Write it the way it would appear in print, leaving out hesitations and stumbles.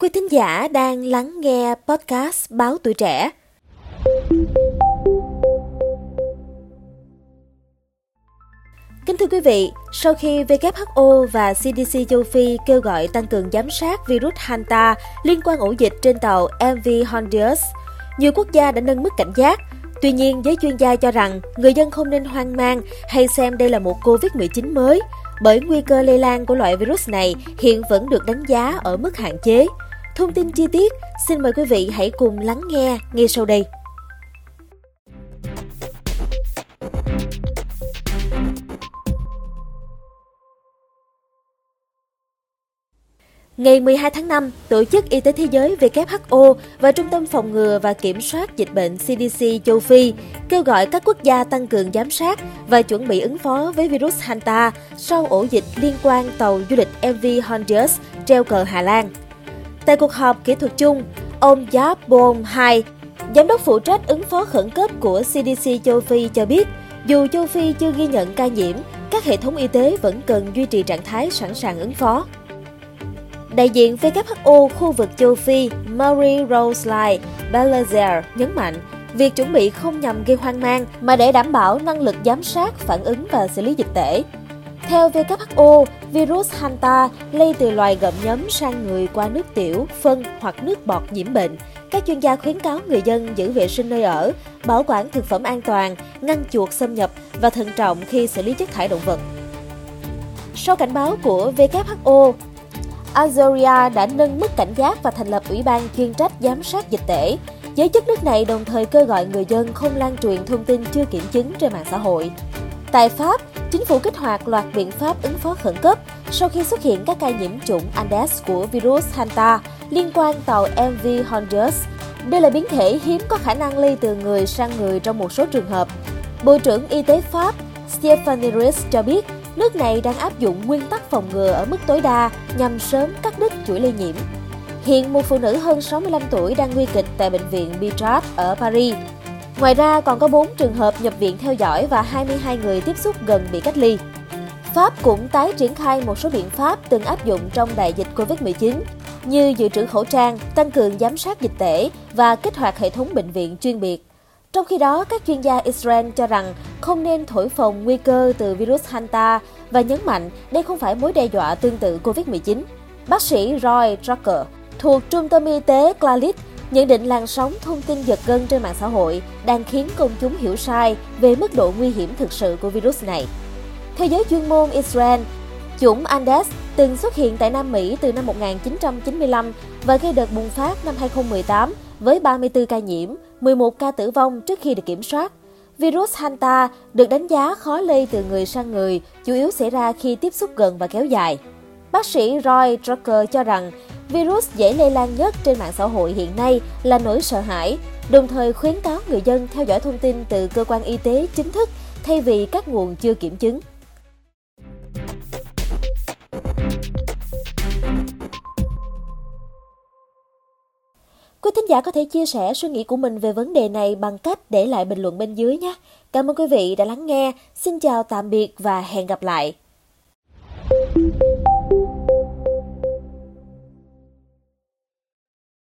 Quý thính giả đang lắng nghe podcast Báo Tuổi Trẻ. Kính thưa quý vị, sau khi WHO và CDC châu Phi kêu gọi tăng cường giám sát virus Hanta liên quan ổ dịch trên tàu MV Honduras, nhiều quốc gia đã nâng mức cảnh giác. Tuy nhiên, giới chuyên gia cho rằng người dân không nên hoang mang hay xem đây là một Covid-19 mới, bởi nguy cơ lây lan của loại virus này hiện vẫn được đánh giá ở mức hạn chế. Thông tin chi tiết, xin mời quý vị hãy cùng lắng nghe ngay sau đây. Ngày 12 tháng 5, Tổ chức Y tế Thế giới WHO và Trung tâm Phòng ngừa và Kiểm soát Dịch bệnh CDC châu Phi kêu gọi các quốc gia tăng cường giám sát và chuẩn bị ứng phó với virus Hanta sau ổ dịch liên quan tàu du lịch MV Honduras treo cờ Hà Lan. Tại cuộc họp kỹ thuật chung, ông Jaap Boom-Hai, giám đốc phụ trách ứng phó khẩn cấp của CDC châu Phi cho biết, dù châu Phi chưa ghi nhận ca nhiễm, các hệ thống y tế vẫn cần duy trì trạng thái sẵn sàng ứng phó. Đại diện WHO khu vực châu Phi Marie-Rose Balazer nhấn mạnh, việc chuẩn bị không nhằm gây hoang mang mà để đảm bảo năng lực giám sát, phản ứng và xử lý dịch tễ. Theo WHO, virus Hanta lây từ loài gặm nhấm sang người qua nước tiểu, phân hoặc nước bọt nhiễm bệnh. Các chuyên gia khuyến cáo người dân giữ vệ sinh nơi ở, bảo quản thực phẩm an toàn, ngăn chuột xâm nhập và thận trọng khi xử lý chất thải động vật. Sau cảnh báo của WHO, Algeria đã nâng mức cảnh giác và thành lập ủy ban chuyên trách giám sát dịch tễ. Giới chức nước này đồng thời kêu gọi người dân không lan truyền thông tin chưa kiểm chứng trên mạng xã hội. Tại Pháp, chính phủ kích hoạt loạt biện pháp ứng phó khẩn cấp sau khi xuất hiện các ca nhiễm chủng Andes của virus Hanta liên quan tàu MV Honduras. Đây là biến thể hiếm có khả năng lây từ người sang người trong một số trường hợp. Bộ trưởng Y tế Pháp Stéphane Rich cho biết, nước này đang áp dụng nguyên tắc phòng ngừa ở mức tối đa nhằm sớm cắt đứt chuỗi lây nhiễm. Hiện một phụ nữ hơn 65 tuổi đang nguy kịch tại bệnh viện Bichat ở Paris. Ngoài ra còn có 4 trường hợp nhập viện theo dõi và 22 người tiếp xúc gần bị cách ly. Pháp cũng tái triển khai một số biện pháp từng áp dụng trong đại dịch Covid-19 như dự trữ khẩu trang, tăng cường giám sát dịch tễ và kích hoạt hệ thống bệnh viện chuyên biệt. Trong khi đó, các chuyên gia Israel cho rằng không nên thổi phồng nguy cơ từ virus Hanta và nhấn mạnh đây không phải mối đe dọa tương tự Covid-19. Bác sĩ Roy Drucker thuộc Trung tâm Y tế Clalit nhận định làn sóng thông tin giật gân trên mạng xã hội đang khiến công chúng hiểu sai về mức độ nguy hiểm thực sự của virus này. Theo giới chuyên môn Israel, chủng Andes từng xuất hiện tại Nam Mỹ từ năm 1995 và gây đợt bùng phát năm 2018 với 34 ca nhiễm, 11 ca tử vong trước khi được kiểm soát. Virus Hanta được đánh giá khó lây từ người sang người, chủ yếu xảy ra khi tiếp xúc gần và kéo dài. Bác sĩ Roy Drucker cho rằng virus dễ lây lan nhất trên mạng xã hội hiện nay là nỗi sợ hãi, đồng thời khuyến cáo người dân theo dõi thông tin từ cơ quan y tế chính thức thay vì các nguồn chưa kiểm chứng. Quý thính giả có thể chia sẻ suy nghĩ của mình về vấn đề này bằng cách để lại bình luận bên dưới nhé. Cảm ơn quý vị đã lắng nghe. Xin chào tạm biệt và hẹn gặp lại.